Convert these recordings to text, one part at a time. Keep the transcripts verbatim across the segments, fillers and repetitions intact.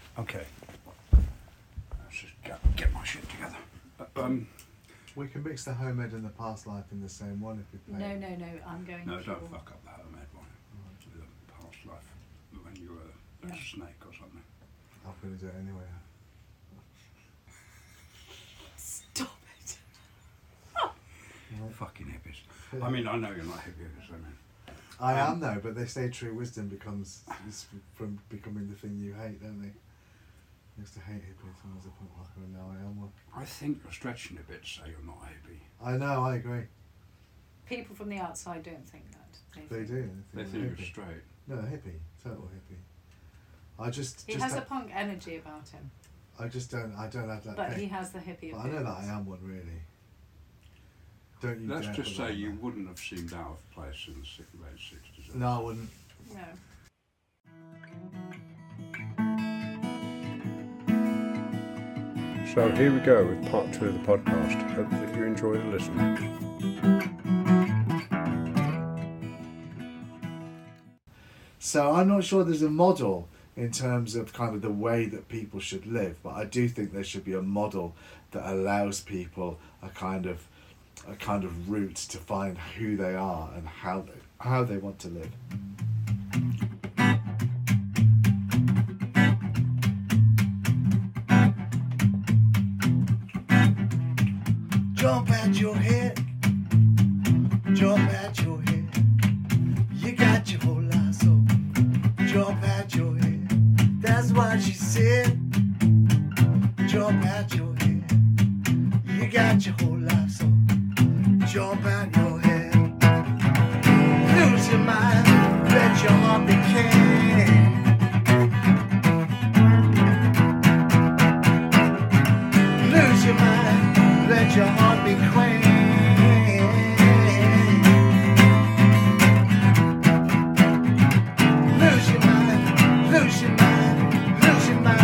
Okay. Let's just get, get my shit together. Uh, um, We can mix the Homemade and the Past Life in the same one if we play. No, no, no, I'm going no, to... don't fuck up the Homemade one. With the Past Life, when you were a Yeah. snake or something. I'm going to do it anyway. Stop it. Right. Fucking hippies. I mean, I know you're not hippies, I mean. I Um, am though, but they say true wisdom becomes is from becoming the thing you hate, don't they? I used to hate hippies when I was a punk rocker, and now I am one. I think you're stretching a bit to say you're not a hippie. I know, I agree. People from the outside don't think that. They think- do. They I'm a think you're hippie. straight. No, hippie, total hippie. I just, He just has a ha- punk energy about him, I just don't, I don't have that. but thing. he has the hippie But I know that I appearance. am one, really. Don't you Let's dare just put say that you on there. wouldn't have seemed out of place in the si- late sixties. No, I wouldn't. No. So here we go with part two of the podcast. Hope that you enjoy the listen. So I'm not sure there's a model in terms of kind of the way that people should live, but I do think there should be a model that allows people a kind of a kind of route to find who they are and how they, how they want to live. Jump at your head, jump at your head. You got your whole life, so jump at your head. That's what she said. Jump at your head. You got your whole life, so jump at your head. Lose your mind, let your heart be king. Lose your mind, let your heart be queen. Lose your mind, lose your mind, lose your mind.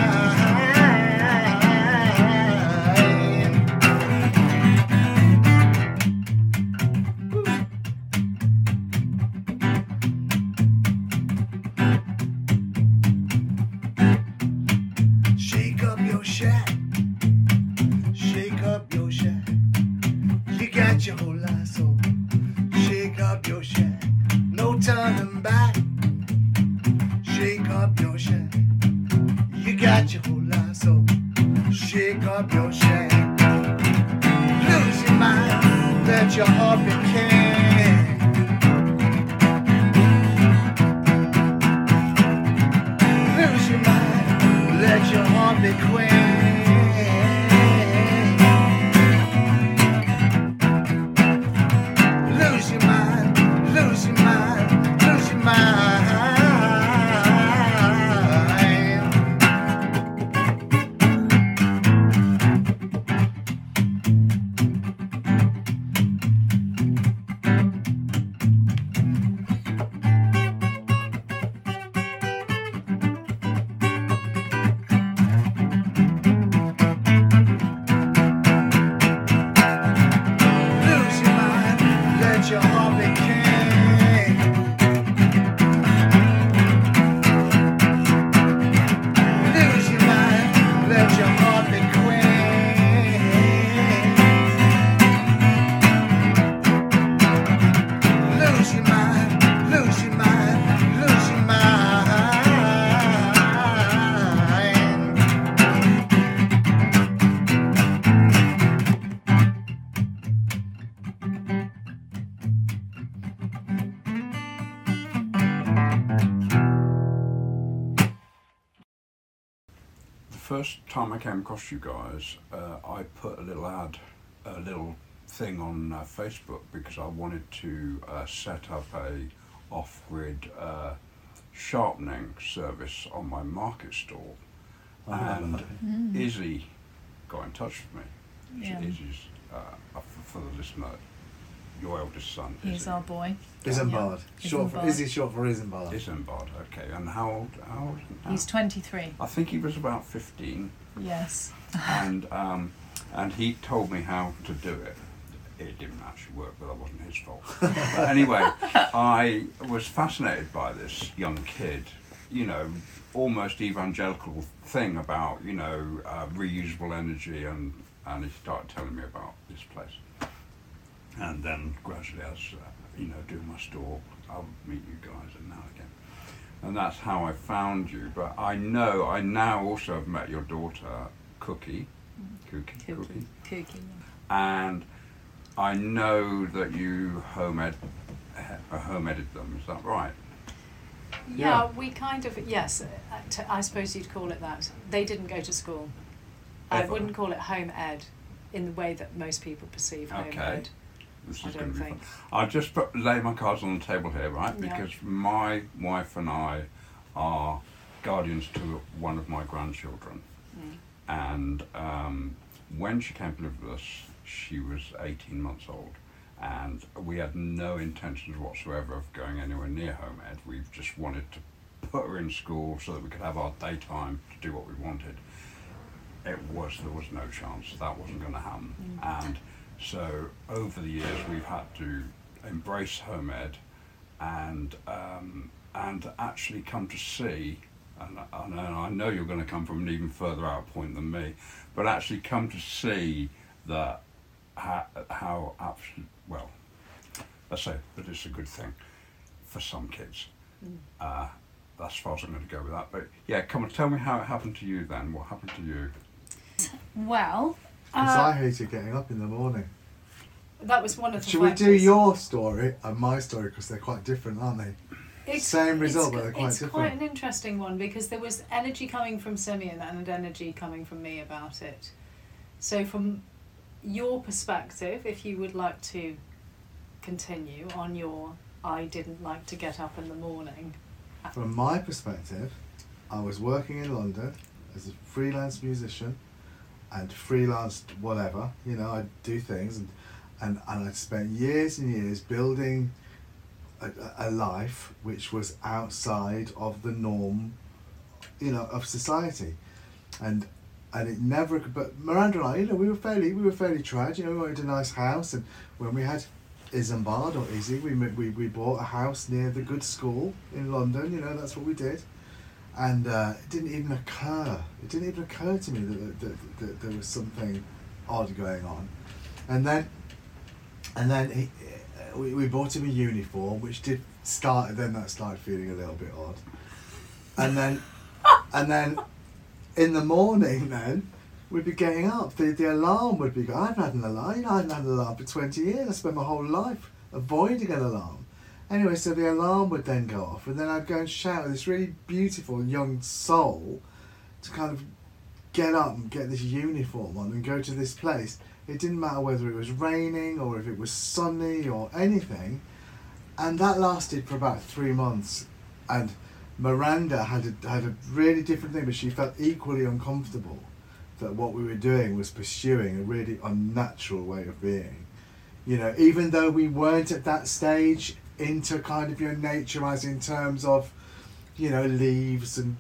Shake up your shack, shake up your shack. You got your whole life, so shake up your shack. No turning back. Shake up your shack. You got your whole life, so shake up your shack. Lose your mind, let your heart be king. Lose your mind, let your heart be queen. Lose your mind, lose your mind, lose your mind. Lose your mind, let your heart be king. Lose your mind, let your heart be queen. Lose your mind, lose your mind, lose your mind. The first time I came across you guys, uh, I put a little ad, a little thing on uh, Facebook because I wanted to uh, set up a off-grid uh, sharpening service on my market stall, and Izzy got in touch with me. Yeah. Izzy's, uh, uh, for, for the listener, your eldest son. He's Izzy. our boy. Isambard. Short for, Isambard. is he short for Isambard? Isambard, okay. And how old? How old is he now? He's twenty-three. I think he was about fifteen. Yes. and um, and he told me how to do it. It didn't actually work, but that wasn't his fault. But anyway, I was fascinated by this young kid you know, almost evangelical thing about, you know, uh, reusable energy, and, and he started telling me about this place. And then gradually, as uh, you know, doing my store, I'll meet you guys and now again. And that's how I found you. But I know, I now also have met your daughter, Cookie, Cookie, Cookie, Cookie. Cookie. and I know that you home ed, uh, home edited them. Is that right? Yeah, Yeah. we kind of, yes, uh, t- I suppose you'd call it that. They didn't go to school. I Ever? wouldn't call it home ed in the way that most people perceive home Okay. ed. This I is going don't to be think. fun. I'll just put, lay my cards on the table here, right? Yeah. Because my wife and I are guardians to one of my grandchildren. Mm. And um, when she came to live with us, she was eighteen months old. And we had no intentions whatsoever of going anywhere near home ed. We just wanted to put her in school so that we could have our daytime to do what we wanted. It was, there was no chance. That wasn't going to happen. Mm. And so over the years we've had to embrace home ed and um, and actually come to see, and, and I know you're going to come from an even further out point than me, but actually come to see that how, how absolute, well, let's say that it's a good thing for some kids. Mm. Uh, that's as far as I'm going to go with that. But yeah, come on, tell me how it happened to you then. What happened to you? Well, Because uh, I hated getting up in the morning. that was one of the Should we factors. do your story and my story, because they're quite different, aren't they? It's, Same result, it's, but they're quite it's different. quite an interesting one because there was energy coming from Simeon and energy coming from me about it. So from your perspective, if you would like to continue on your I didn't like to get up in the morning. From my perspective, I was working in London as a freelance musician and freelance whatever, you know, I'd do things and, and, and I'd spent years and years building a, a life which was outside of the norm, you know, of society. And and it never, but Miranda and I, you know, we were fairly, we were fairly trad, you know, we wanted a nice house, and when we had Isambard or Izzy, we, we we bought a house near the good school in London, you know, that's what we did. And uh, it didn't even occur, it didn't even occur to me that, that, that, that there was something odd going on. And then, and then he, we, we bought him a uniform, which did start, then that started feeling a little bit odd. And then, and then in the morning then, we'd be getting up, the, the alarm would be going, I haven't had an alarm, you know, I haven't had an alarm for twenty years, I spent my whole life avoiding an alarm. Anyway, so the alarm would then go off, and then I'd go and shout at this really beautiful young soul to kind of get up and get this uniform on and go to this place. It didn't matter whether it was raining or if it was sunny or anything. And that lasted for about three months. And Miranda had a, had a really different thing, but she felt equally uncomfortable that what we were doing was pursuing a really unnatural way of being. You know, even though we weren't at that stage into kind of your nature as in terms of, you know, leaves and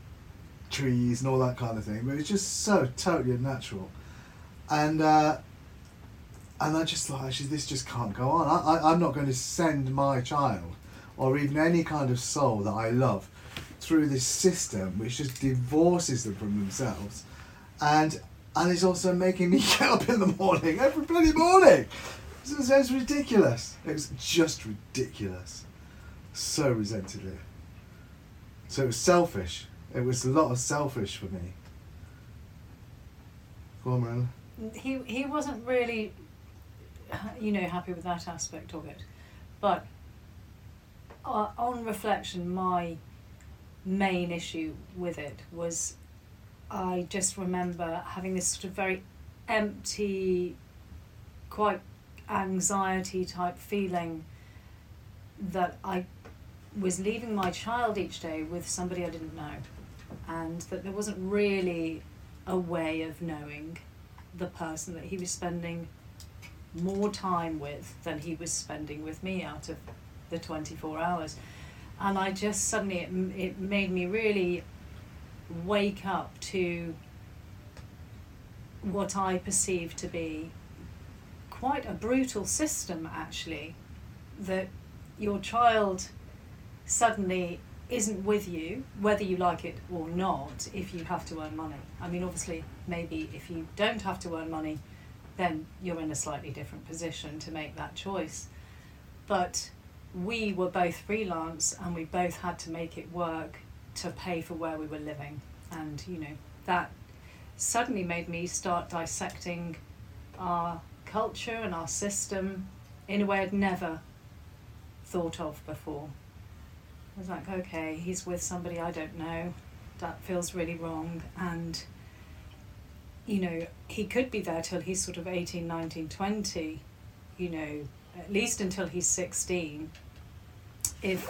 trees and all that kind of thing, but it's just so totally unnatural. And uh, and I just thought, actually, this just can't go on. I, I, I'm not going to send my child, or even any kind of soul that I love, through this system which just divorces them from themselves, and and is also making me get up in the morning, every bloody morning. It was, it was ridiculous. It was just ridiculous. So resented it. So it was selfish. It was a lot of selfish for me. Go on, Miranda. He he wasn't really, you know, happy with that aspect of it, but uh, on reflection, my main issue with it was I just remember having this sort of very empty, quite anxiety type feeling that I was leaving my child each day with somebody I didn't know, and that there wasn't really a way of knowing the person that he was spending more time with than he was spending with me out of the twenty-four hours. And I just suddenly, it, it made me really wake up to what I perceived to be quite a brutal system, actually, that your child suddenly isn't with you, whether you like it or not, if you have to earn money. I mean, obviously, maybe if you don't have to earn money, then you're in a slightly different position to make that choice. But we were both freelance and we both had to make it work to pay for where we were living. And, you know, that suddenly made me start dissecting our culture and our system in a way I'd never thought of before. I was like, okay, he's with somebody I don't know. That feels really wrong. And, you know, he could be there till he's sort of eighteen, nineteen, twenty, you know, at least until he's sixteen, if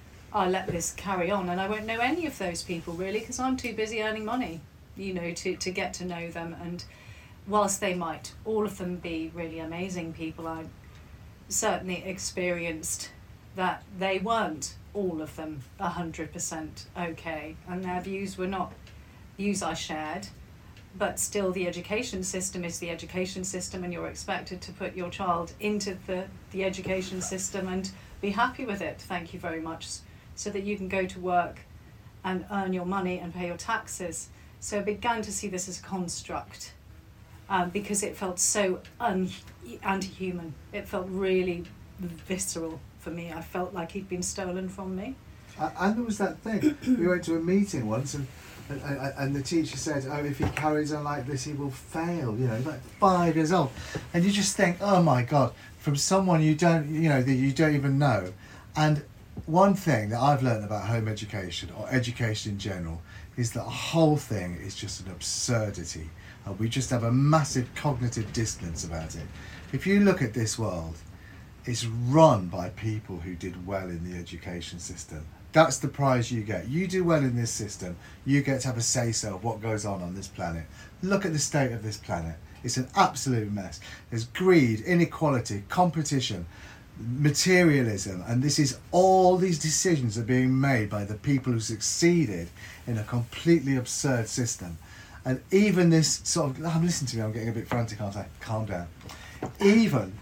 I let this carry on. And I won't know any of those people, really, because I'm too busy earning money, you know, to, to get to know them. And whilst they might, all of them, be really amazing people, I certainly experienced that they weren't, all of them, one hundred percent okay. And their views were not views I shared. But still, the education system is the education system, and you're expected to put your child into the, the education system and be happy with it, thank you very much, so that you can go to work and earn your money and pay your taxes. So I began to see this as a construct, um, because it felt so un- anti-human. It felt really visceral for me. I felt like he'd been stolen from me. Uh, and there was that thing. We went to a meeting once, and And, and, and the teacher said, oh, if he carries on like this, he will fail, you know, he's like five years old. And you just think, oh my God, from someone you don't, you know, that you don't even know. And one thing that I've learned about home education, or education in general, is that the whole thing is just an absurdity. Uh, we just have a massive cognitive dissonance about it. If you look at this world, it's run by people who did well in the education system. That's the prize you get. You do well in this system, you get to have a say-so of what goes on on this planet. Look at the state of this planet. It's an absolute mess. There's greed, inequality, competition, materialism, and this is all these decisions are being made by the people who succeeded in a completely absurd system. And even this sort of, oh, listen to me, I'm getting a bit frantic, aren't I? Calm down. Even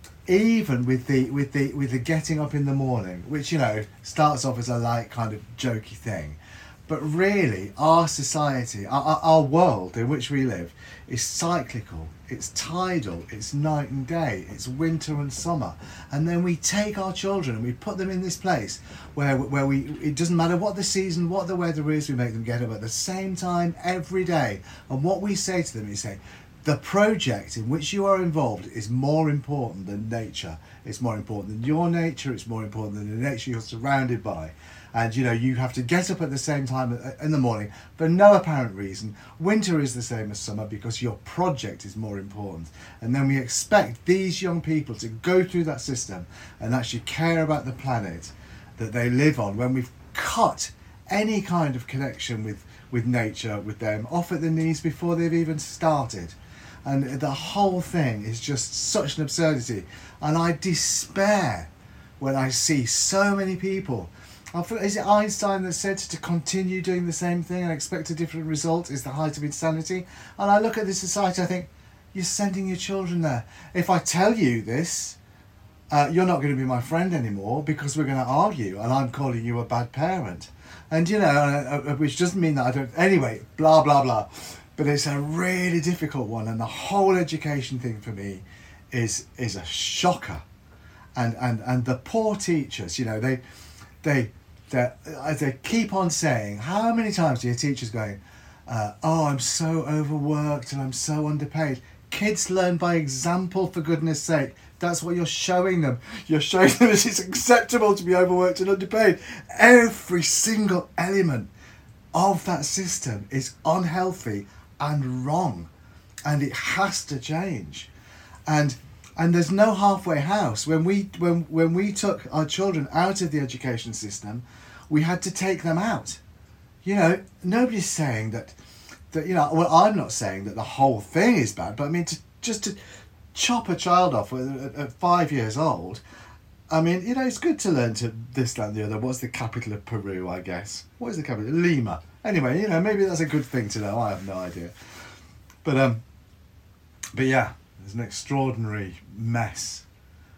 Even with the with the with the getting up in the morning, which, you know, starts off as a light kind of jokey thing, but really our society, our, our world in which we live, is cyclical. It's tidal. It's night and day. It's winter and summer, and then we take our children and we put them in this place where where we it doesn't matter what the season, what the weather is, we make them get up at the same time every day, and what we say to them is say, the project in which you are involved is more important than nature. It's more important than your nature. It's more important than the nature you're surrounded by. And, you know, you have to get up at the same time in the morning for no apparent reason. Winter is the same as summer because your project is more important. And then we expect these young people to go through that system and actually care about the planet that they live on, when we've cut any kind of connection with, with nature, with them, off at the knees before they've even started. And the whole thing is just such an absurdity. And I despair when I see so many people. I feel, is it Einstein that said to continue doing the same thing and expect a different result is the height of insanity? And I look at this society, I think, you're sending your children there. If I tell you this, uh, you're not going to be my friend anymore because we're going to argue and I'm calling you a bad parent. And, you know, uh, which doesn't mean that I don't... Anyway, blah, blah, blah. But it's a really difficult one, and the whole education thing for me is is a shocker. And and, and the poor teachers, you know, they they they they keep on saying, how many times do your teachers going, uh, oh, I'm so overworked and I'm so underpaid. Kids learn by example, for goodness sake. That's what you're showing them. You're showing them that it's acceptable to be overworked and underpaid. Every single element of that system is unhealthy and wrong, and it has to change. And and there's no halfway house. When we when when we took our children out of the education system, we had to take them out. You know, nobody's saying that that you know. Well, I'm not saying that the whole thing is bad, but I mean, to just to chop a child off at, at five years old. I mean, you know, it's good to learn to this, that, and the other. What's the capital of Peru? I guess. What is the capital? Lima. Anyway, you know, maybe that's a good thing to know. I have no idea. But um, but yeah, there's an extraordinary mess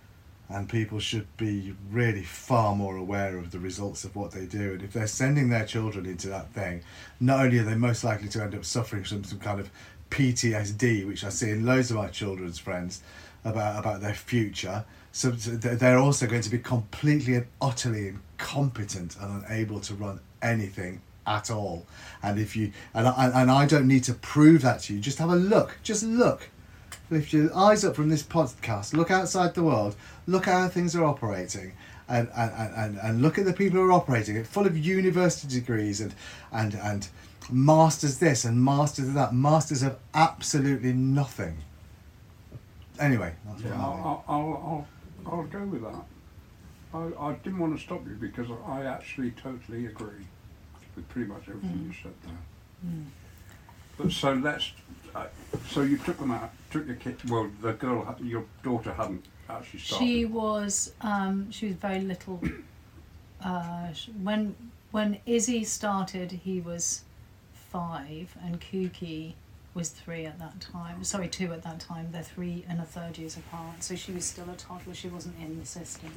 and people should be really far more aware of the results of what they do. And if they're sending their children into that thing, not only are they most likely to end up suffering from some kind of P T S D, which I see in loads of my children's friends about about their future, so they're also going to be completely and utterly incompetent and unable to run anything at all. And if you and I, and I don't need to prove that to you, just have a look, just look. Lift your eyes up from this podcast, look outside the world, look at how things are operating, and and, and, and look at the people who are operating it, full of university degrees and and and masters this and masters of that, masters of absolutely nothing. Anyway, that's Yeah, what I mean. I'll, I'll, I'll, I'll go with that. I, I didn't want to stop you because I actually totally agree with pretty much everything Mm. you said there. Mm. But so let's. Uh, so you took them out, took your kid. Well, the girl, ha- your daughter, hadn't actually started. She was um, she was very little. Uh, sh- when when Izzy started, he was five, and Kooky was three at that time. Sorry, two at that time. They're three and a third years apart. So she was still a toddler. She wasn't in the system.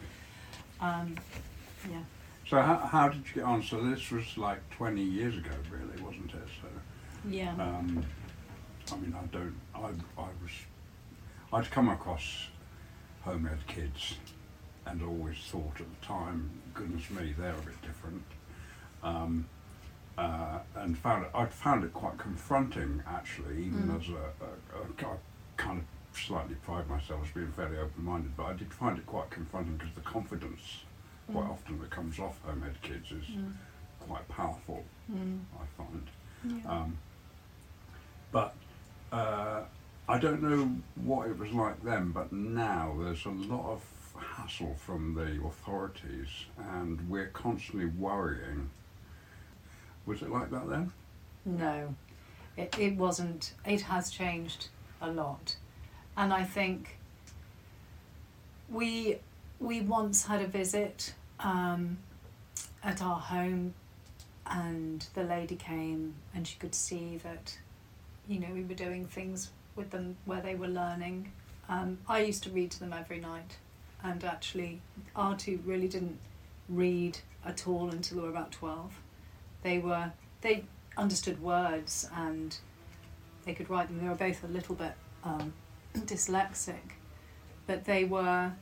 Um, yeah. So how how did you get on? So this was like twenty years ago, really, wasn't it? So. Yeah. Um, I mean, I don't. I I was. I'd come across home ed kids, and always thought at the time, goodness me, they're a bit different. Um, uh, and found it. I found it quite confronting, actually, even Mm. as a, a, a. I kind of slightly pride myself as being fairly open-minded, but I did find it quite confronting because the confidence, quite Mm. often, that comes off home ed kids is Mm. quite powerful. Mm. I find. Yeah. Um, but uh, I don't know what it was like then, but now there's a lot of hassle from the authorities and we're constantly worrying. Was it like that then? No, it, it wasn't. It has changed a lot. And I think we we once had a visit um, at our home, and the lady came and she could see that, you know, we were doing things with them where they were learning. Um, I used to read to them every night, and actually our two really didn't read at all until they were about twelve. They were, they understood words and they could write them. They were both a little bit um, dyslexic, but they were,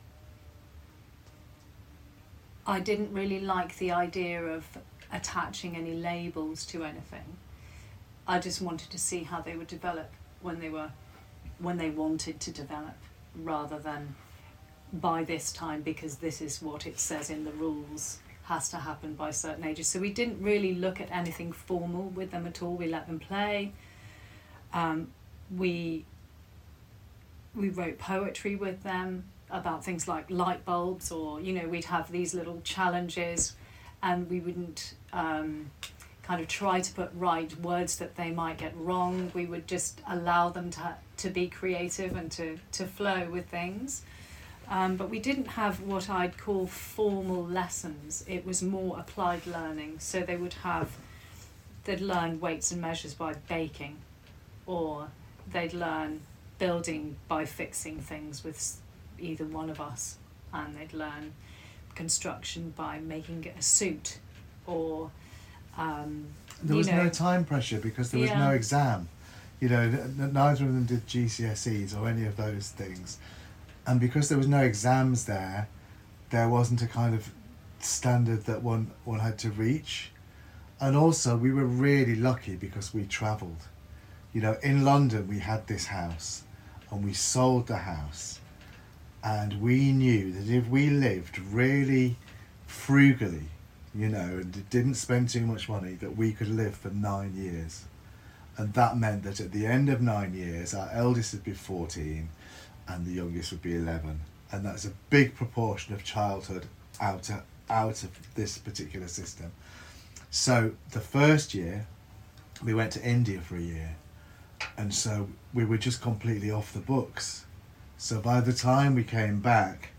I didn't really like the idea of attaching any labels to anything. I just wanted to see how they would develop when they were, when they wanted to develop, rather than by this time, because this is what it says in the rules, has to happen by certain ages. So we didn't really look at anything formal with them at all. We let them play. Um, we we wrote poetry with them about things like light bulbs, or, you know, we'd have these little challenges, and we wouldn't um, kind of try to put right words that they might get wrong. We would just allow them to to be creative and to, to flow with things. Um, but we didn't have what I'd call formal lessons. It was more applied learning. So they would have, they'd learn weights and measures by baking, or they'd learn building by fixing things with either one of us, and they'd learn construction by making a suit, or um, There you was know, no time pressure because there was Yeah. no exam. You know, n- n- neither of them did G C S Es or any of those things. And because there was no exams there, there wasn't a kind of standard that one, one had to reach. And also, we were really lucky because we travelled. You know, in London, we had this house, and we sold the house. And we knew that if we lived really frugally, you know, and didn't spend too much money, that we could live for nine years. And that meant that at the end of nine years, our eldest would be fourteen, and the youngest would be eleven. And that's a big proportion of childhood out of, out of this particular system. So the first year, we went to India for a year. And so we were just completely off the books. So by the time we came back,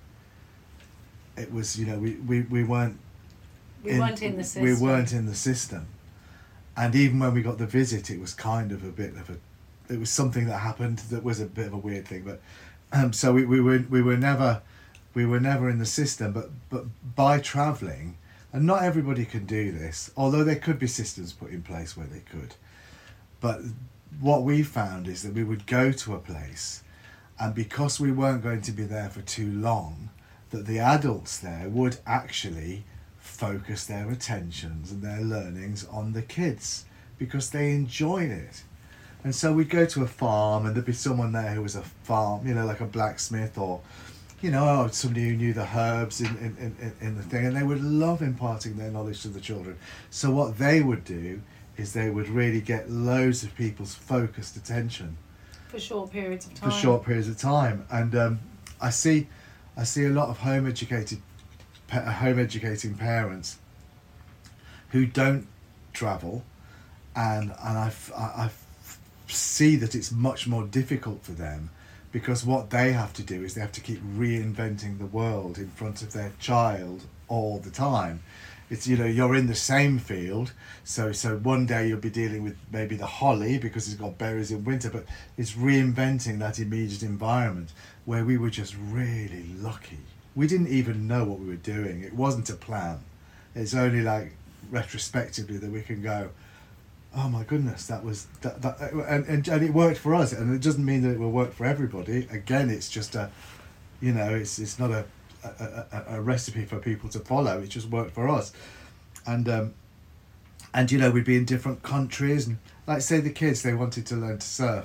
it was, you know, we, we, we weren't we weren't in the system. we weren't in the system. And even when we got the visit, it was kind of a bit of a, it was something that happened that was a bit of a weird thing. But um, so we, we were we were never we were never in the system, but but by travelling, and not everybody can do this, although there could be systems put in place where they could. But what we found is that we would go to a place, and because we weren't going to be there for too long, that the adults there would actually focus their attentions and their learnings on the kids because they enjoyed it. And so we'd go to a farm and there'd be someone there who was a farm, you know, like a blacksmith or, you know, somebody who knew the herbs in, in, in, in the thing, and they would love imparting their knowledge to the children. So what they would do is they would really get loads of people's focused attention For short periods of time. for short periods of time. And um, I see I see a lot of home educated pa- home educating parents who don't travel, and and I, f- I, I f- see that it's much more difficult for them, because what they have to do is they have to keep reinventing the world in front of their child all the time. It's, you know, you're in the same field, so so one day you'll be dealing with maybe the holly because it's got berries in winter, but it's reinventing that immediate environment where we were just really lucky. We didn't even know what we were doing. It wasn't a plan. It's only like retrospectively that we can go, oh my goodness, that was that, that and, and and it worked for us. And it doesn't mean that it will work for everybody. Again, it's just a, you know, it's it's not a A, a, a recipe for people to follow. It just worked for us. And um and you know, we'd be in different countries, and like say the kids, they wanted to learn to surf,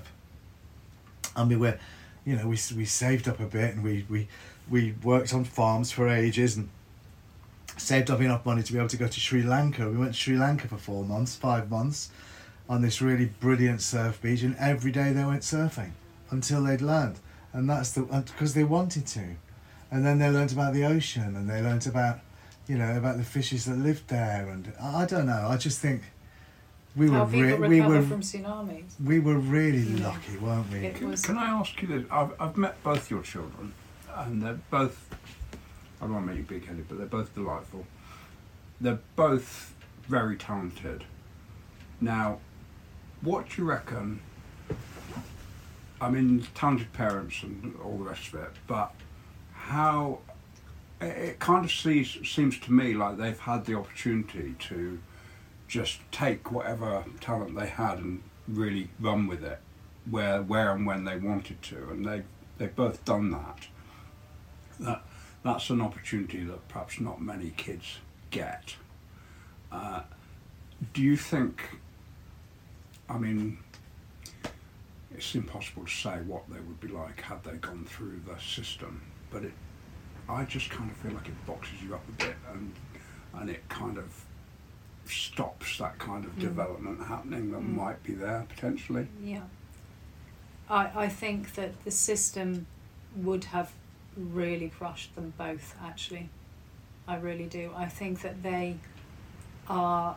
and we were, you know, we we saved up a bit, and we we we worked on farms for ages and saved up enough money to be able to go to Sri Lanka. We went to Sri Lanka for four months five months on this really brilliant surf beach, and every day they went surfing until they'd learned. And that's the because they wanted to. And then they learnt about the ocean, and they learnt about, you know, about the fishes that lived there. And I don't know. I just think we How were people re- recover we were from tsunamis. we were really Yeah. lucky, weren't we? It Can, was- can I ask you this? I've, I've met both your children, and they're both, I don't want to make you big-headed, but they're both delightful. They're both very talented. Now, what do you reckon, I mean, talented parents and all the rest of it, but how, it, it kind of sees, seems to me like they've had the opportunity to just take whatever talent they had and really run with it where where and when they wanted to, and they they've both done that. That that's an opportunity that perhaps not many kids get. Uh, do you think, I mean, it's impossible to say what they would be like had they gone through the system, but it I just kind of feel like it boxes you up a bit, and and it kind of stops that kind of Mm. development happening that Mm. might be there potentially. Yeah. I, I think that the system would have really crushed them both, actually. I really do. I think that they are...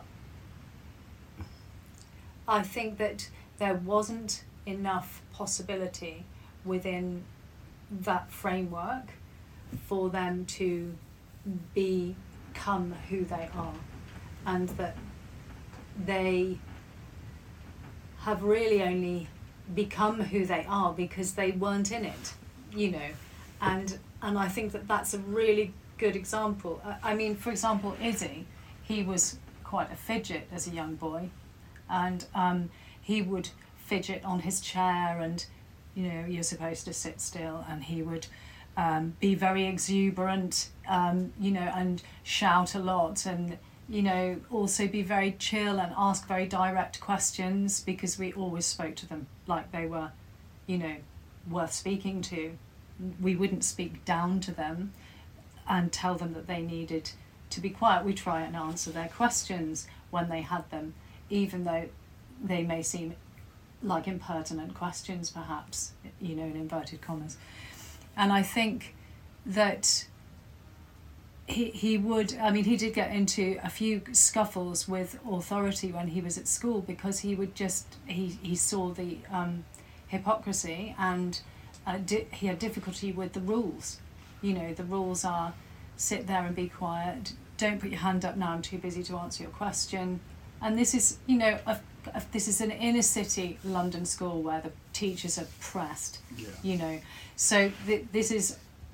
I think that there wasn't enough possibility within that framework for them to become who they are, and that they have really only become who they are because they weren't in it, you know, and and I think that that's a really good example. I, I mean, for example, Izzy, he was quite a fidget as a young boy, and um, he would fidget on his chair, and you know, you're supposed to sit still, and he would um, be very exuberant, um, you know, and shout a lot, and you know, also be very chill and ask very direct questions, because we always spoke to them like they were, you know, worth speaking to. We wouldn't speak down to them and tell them that they needed to be quiet. We try and answer their questions when they had them, even though they may seem like impertinent questions, perhaps, you know, in inverted commas. And I think that He he would, I mean, he did get into a few scuffles with authority when he was at school, because he would just, he, he saw the um, hypocrisy, and uh, di- he had difficulty with the rules. You know, the rules are sit there and be quiet, don't put your hand up now, I'm too busy to answer your question. And this is, you know, a, a, this is an inner city London school where the teachers are pressed, Yeah. you know. So th- this is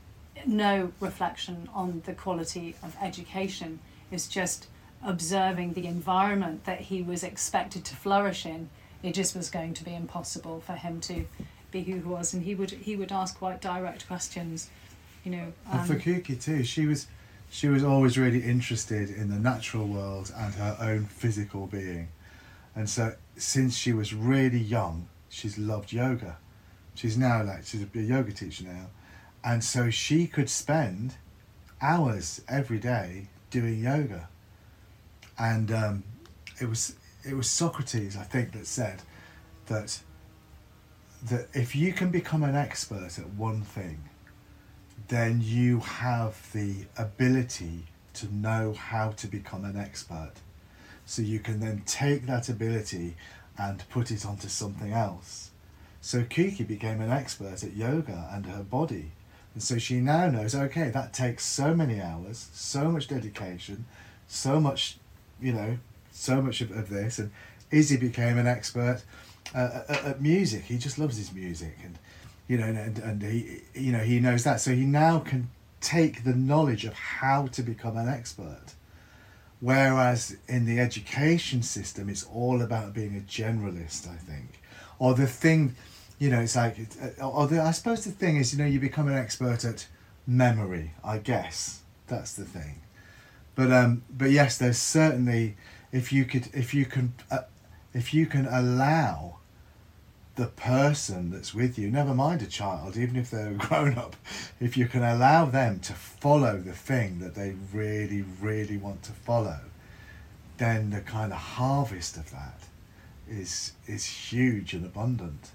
no reflection on the quality of education. It's just observing the environment that he was expected to flourish in. It just was going to be impossible for him to be who he was, and he would he would ask quite direct questions, you know. Um, and for Kuki too, she was she was always really interested in the natural world and her own physical being, and so since she was really young, she's loved yoga. She's now like she's a yoga teacher now, and so she could spend hours every day doing yoga. And um, it was it was Socrates, I think, that said that that if you can become an expert at one thing, then you have the ability to know how to become an expert. So you can then take that ability and put it onto something else. So Kiki became an expert at yoga and her body. And so she now knows, okay, that takes so many hours, so much dedication, so much, you know, so much of, of this. And Izzy became an expert uh, at, at music. He just loves his music, and you know, and, and he, you know, he knows that. So he now can take the knowledge of how to become an expert. Whereas in the education system, it's all about being a generalist, I think. Or the thing, you know, it's like, or the, I suppose the thing is, you know, you become an expert at memory, I guess. That's the thing. But um, but yes, there's certainly, if you could, if you can, uh, if you can allow the person that's with you, never mind a child, even if they're a grown up, if you can allow them to follow the thing that they really, really want to follow, then the kind of harvest of that is is huge and abundant.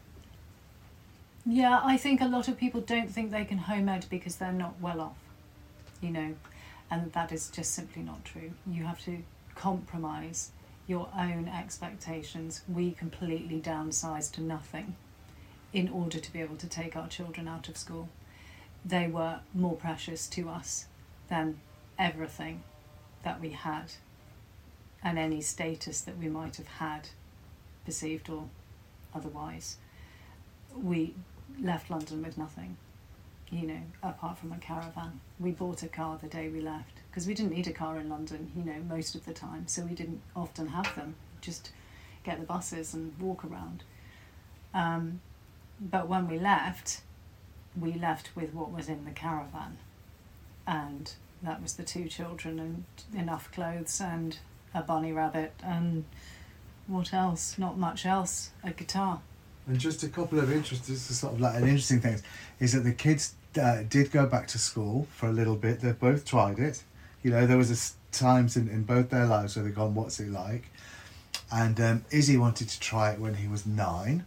Yeah, I think a lot of people don't think they can home ed because they're not well off, you know, and that is just simply not true. You have to compromise your own expectations. We completely downsized to nothing in order to be able to take our children out of school. They were more precious to us than everything that we had and any status that we might have had, perceived or otherwise. We left London with nothing, you know, apart from a caravan. We bought a car the day we left because we didn't need a car in London, you know, most of the time, so we didn't often have them. Just get the buses and walk around. Um, but when we left, we left with what was in the caravan, and that was the two children and enough clothes and a bunny rabbit and what else? Not much else. A guitar. And just a couple of interesting, sort of like an interesting things, is that the kids uh, did go back to school for a little bit. They both tried it. You know, there was a s- times in, in both their lives where they've gone, what's it like? And um, Izzy wanted to try it when he was nine.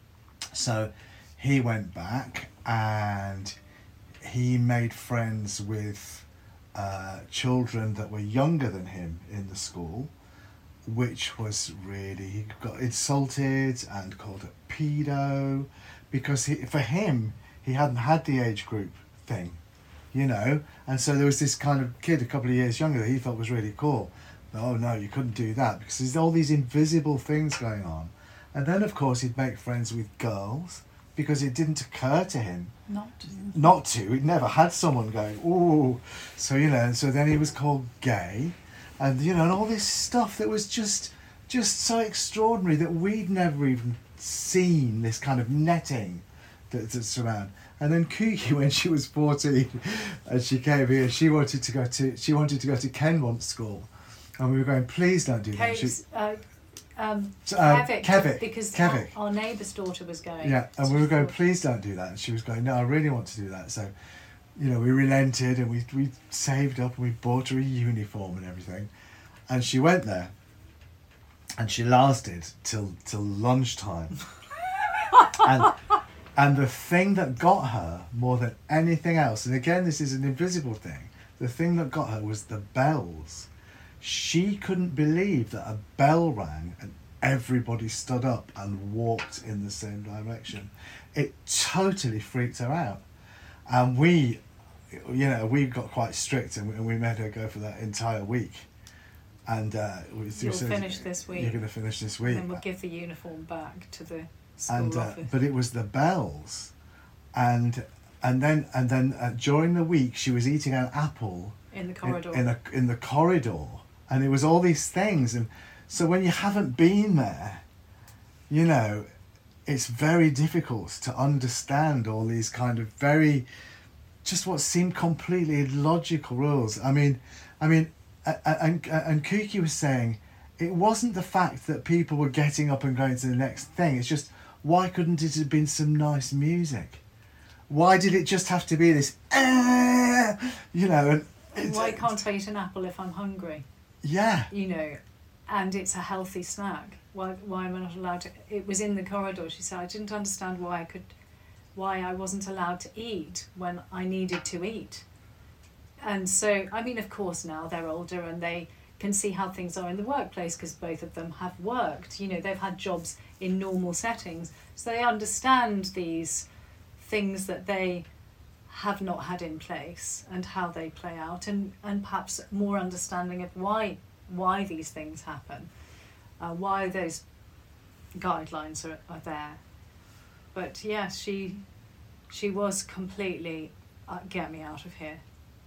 So he went back and he made friends with uh, children that were younger than him in the school, which was really, he got insulted and called a pedo because he, for him, he hadn't had the age group thing, you know, and so there was this kind of kid a couple of years younger that he thought was really cool. But, oh no, you couldn't do that because there's all these invisible things going on. And then of course he'd make friends with girls because it didn't occur to him Not to. not to. He'd never had someone going, ooh. So, you know, and so then he was called gay. And, you know, and all this stuff that was just just so extraordinary that we'd never even seen, this kind of netting that, that's around. And then Kuki, when she was fourteen and she came here, she wanted to go to she wanted to go to Kenmont school. And we were going, please don't do that. She, Kate's, uh, um, So, uh, Kevik, Kevik, because Kevik. Our, our neighbour's daughter was going. yeah, and to we were going, school. please don't do that. And she was going, no, I really want to do that. So, you know, we relented and we we saved up and we bought her a uniform and everything. And she went there, and she lasted till till lunchtime. and and the thing that got her more than anything else, and again this is an invisible thing, the thing that got her was the bells. She couldn't believe that a bell rang and everybody stood up and walked in the same direction. It totally freaked her out. And we, you know, we got quite strict and we, and we made her go for that entire week. And uh, we, we You'll said, finish this week. You're going to finish this week. And then we'll give the uniform back to the school and uh, office. but it was the bells, and and then and then uh, during the week she was eating an apple In the corridor. in, in a in the corridor, and it was all these things. And so when you haven't been there, you know, it's very difficult to understand all these kind of very, just what seemed completely illogical rules. I mean, I mean, and and, and Kuki was saying, it wasn't the fact that people were getting up and going to the next thing. It's just, why couldn't it have been some nice music? Why did it just have to be this, ah, you know? And it's, Why can't I eat an apple if I'm hungry? Yeah. You know, and it's a healthy snack. Why why am I not allowed to? It was in the corridor, she said. I didn't understand why I could, why I wasn't allowed to eat when I needed to eat. And so, I mean, of course now they're older and they can see how things are in the workplace because both of them have worked. You know, they've had jobs in normal settings. So they understand these things that they have not had in place and how they play out, and, and perhaps more understanding of why why these things happen, uh, why those guidelines are, are there. But yes, she she was completely uh, get me out of here.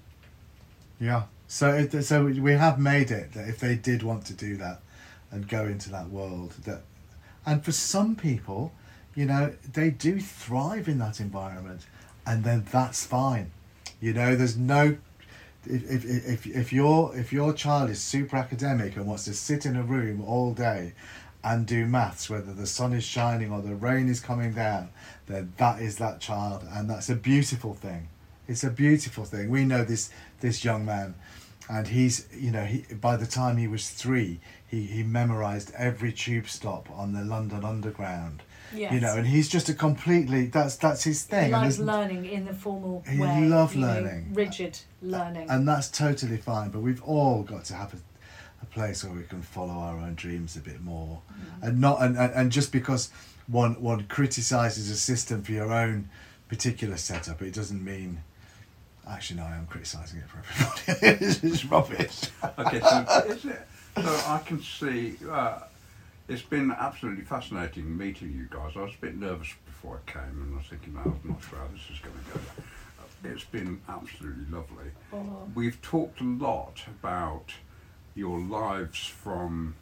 Yeah. So it, so we have made it that if they did want to do that and go into that world, that, and for some people, you know, they do thrive in that environment, and then that's fine. You know, there's no, if if if if your if your child is super academic and wants to sit in a room all day and do maths, whether the sun is shining or the rain is coming down, then that is that child, and that's a beautiful thing. It's a beautiful thing. We know this this young man, and he's, you know, he by the time he was three, he he memorized every tube stop on the London Underground. Yes. You know, and he's just a completely, that's that's his thing. He And likes there's- learning in the formal He way. loved you know, learning. rigid learning. And that's totally fine, but we've all got to have a, a place where we can follow our own dreams a bit more, Mm. and not and, and, and just because one one criticizes a system for your own particular setup, it doesn't mean. Actually, no, I am criticizing it for everybody. It's rubbish. Okay, so is it? So I can see. Uh, it's been absolutely fascinating meeting you guys. I was a bit nervous before I came, and I was thinking, no, I'm not sure how this is going to go. It's been absolutely lovely. Oh. We've talked a lot about your lives from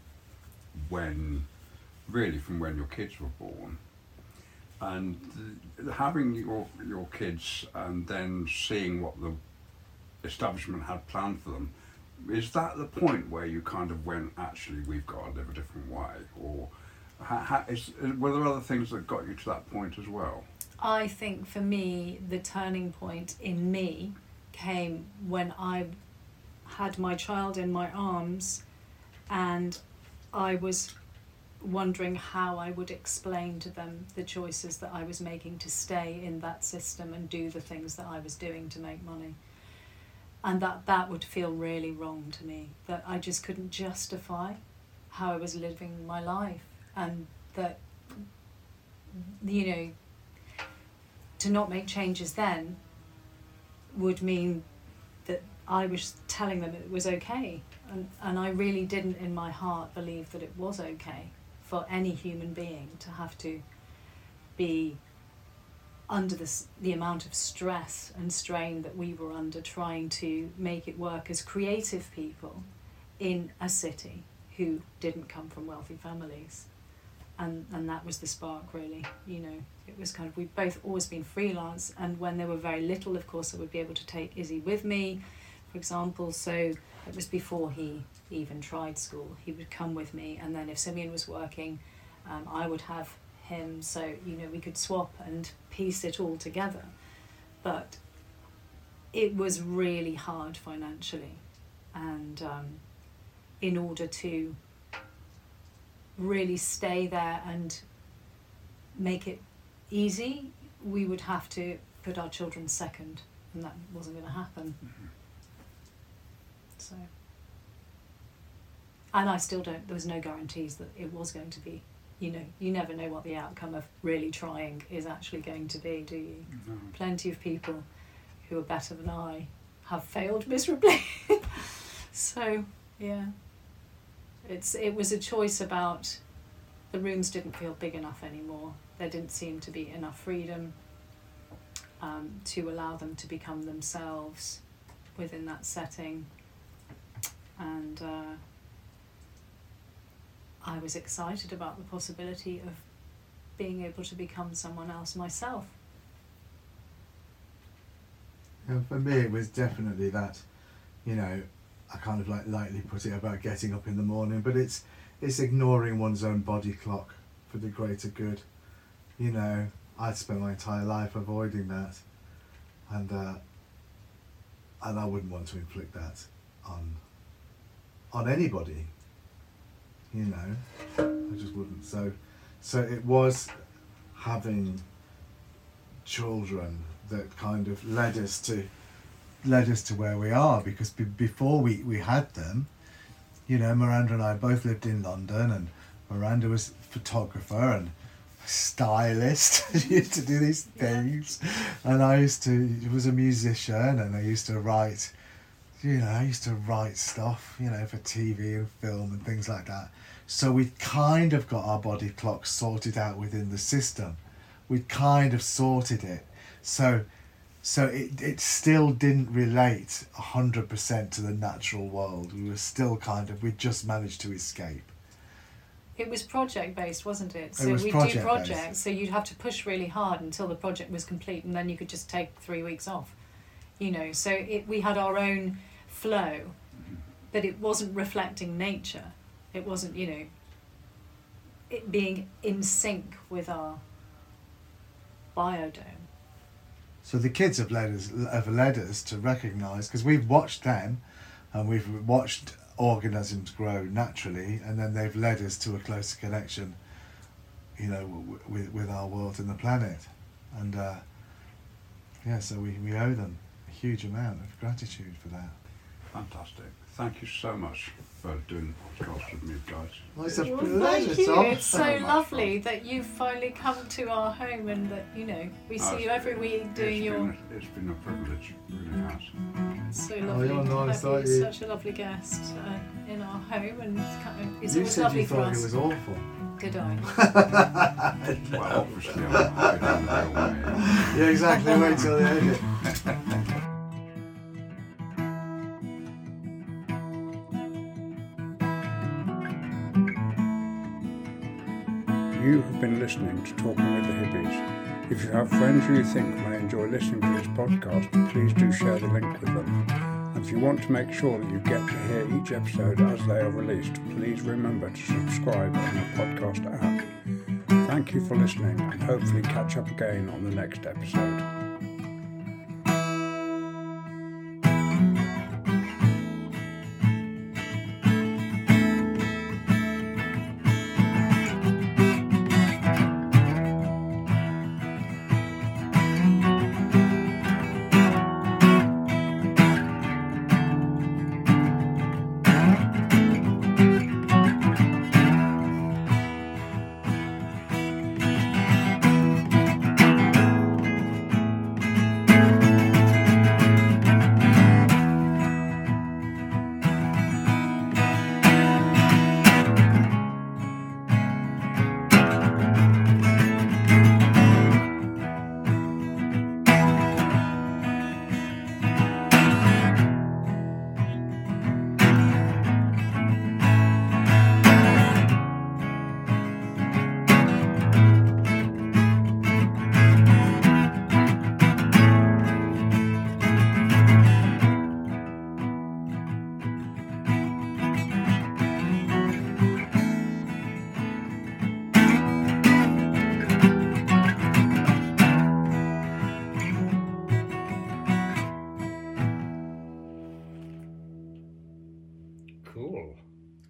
when, really from when your kids were born, and th- having your your kids and then seeing what the establishment had planned for them. Is that the point where you kind of went, actually, we've got to live a different way, or ha, ha, is, were there other things that got you to that point as well? I think for me, the turning point in me came when I had my child in my arms, and I was wondering how I would explain to them the choices that I was making to stay in that system and do the things that I was doing to make money. And that that would feel really wrong to me, that I just couldn't justify how I was living my life, and that, you know, to not make changes then would mean that I was telling them it was okay, and, and I really didn't in my heart believe that it was okay for any human being to have to be under this, the amount of stress and strain that we were under trying to make it work as creative people in a city who didn't come from wealthy families. And and that was the spark, really. You know, it was kind of, we'd both always been freelance, and when they were very little, of course, I would be able to take Izzy with me, for example. So it was before he even tried school. He would come with me, and then if Simeon was working, um, I would have him, so, you know, we could swap and piece it all together. But it was really hard financially, and um, in order to really stay there and make it easy, we would have to put our children second, and that wasn't going to happen. Mm-hmm. So, and I still don't, there was no guarantees that it was going to be, you know, you never know what the outcome of really trying is actually going to be, do you? No. Plenty of people who are better than I have failed miserably. So, yeah. It's it was a choice about, the rooms didn't feel big enough anymore. There didn't seem to be enough freedom. um, to allow them to become themselves within that setting. And uh, I was excited about the possibility of being able to become someone else myself. And for me, it was definitely that, you know, I kind of like lightly put it about getting up in the morning, but it's it's ignoring one's own body clock for the greater good. You know, I'd spent my entire life avoiding that, and uh, and I wouldn't want to inflict that on on anybody. You know, I just wouldn't. So, so it was having children that kind of led us to led us to where we are, because be, before we, we had them, you know, Miranda and I both lived in London, and Miranda was a photographer and a stylist. She used to do these things, and I used to was a musician, and I used to write, you know, I used to write stuff, you know, for T V and film and things like that. So we kind of got our body clock sorted out within the system. We kind of sorted it. So so it, it still didn't relate one hundred percent to the natural world. We were still kind of, we just managed to escape. It was project based, wasn't it? So It was we'd project do projects, based. so you'd have to push really hard until the project was complete, and then you could just take three weeks off. You know, so it, we had our own flow, but it wasn't reflecting nature. It wasn't, you know, it being in sync with our biodome. So the kids have led us, have led us to recognise, because we've watched them, and we've watched organisms grow naturally, and then they've led us to a closer connection, you know, w- with with our world and the planet, and uh, yeah, so we, we owe them a huge amount of gratitude for that. Fantastic. Thank you so much for doing the podcast with me, guys. Well, it's a Well, pleasure, thank you. Tom. It's so So much lovely that you've finally come to our home, and that, you know, we Oh, see you every week doing it's your. Been a, it's been a privilege, it really has. It's so Oh, lovely. you're nice, to have aren't you. you? Such a lovely guest uh, in our home, and it's, kind of, it's You always said lovely you for thought us. it was awful. Did I? Well, obviously, I'm I don't know me. Yeah, exactly. Wait till the end. You have been listening to Talking with the Hippies. If you have friends who you think may enjoy listening to this podcast, please do share the link with them. And if you want to make sure that you get to hear each episode as they are released, please remember to subscribe on your podcast app. Thank you for listening, and hopefully catch up again on the next episode. Cool.